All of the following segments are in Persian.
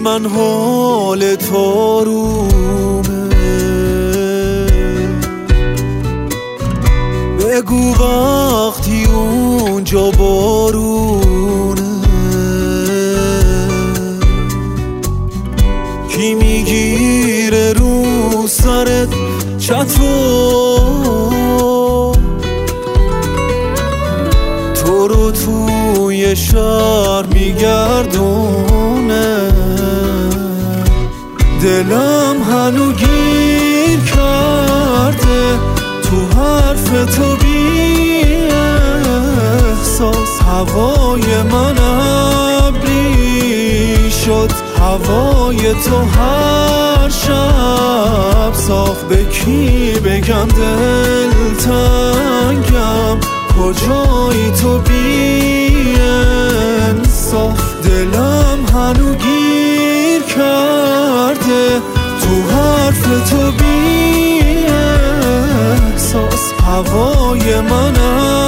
من حال تارومه، بگو وقتی اونجا بارونه، کی میگیره رو سرت چتر، تو رو توی شهر میگردونه، دلم هنو گیر کرده تو حرف تو بی احساس، هوای من ابری شد، هوای تو هر شب صاف، به کی بگم دلتنگم، کجایی تو بی انصاف، دلم هنو گیر کرده تو حرف تو بی احساس، هوای من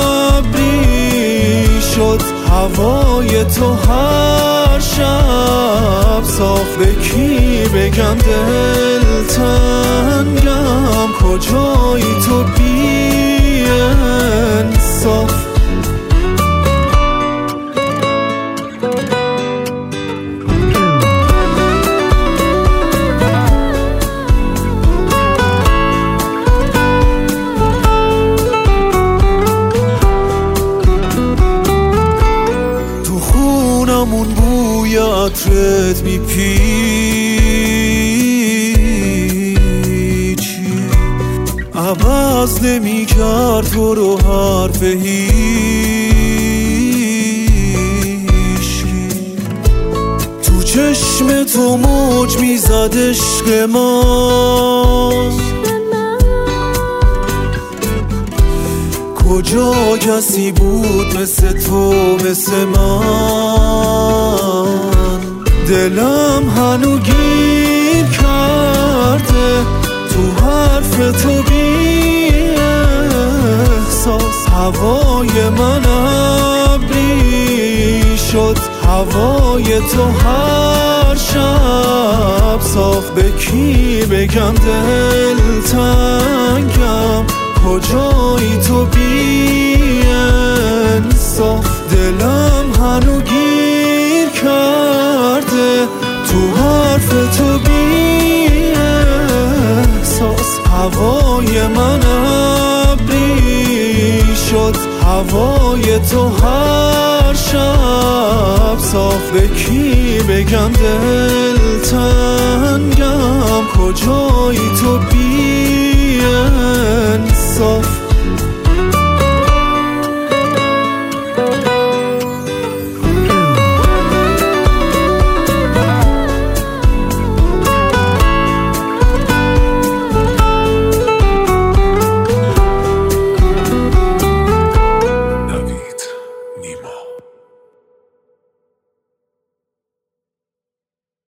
ابری شد، هوای تو هر شب صاف، به کی بگم دلتنگم، کجایی تو بی انصاف. همون بوی عطرت میپیچی، عوض نمیکرد تو رو حرف هیچکی، تو چشم تو موج میزد عشق ما، کجا کسی بود مثل تو مثل من، دلم هنو گیر کرده تو حرف تو بی احساس، هوای من ابری شد، هوای تو هر شب صاف، به کی بگم دلتنگم، کجایی تو بی انصاف، دلم هنو گیر کرده تو حرف تو بی احساس، هوای من ابری شد، هوای تو هر شب صاف، به کی بگم دلتنگم، کجایی تو بی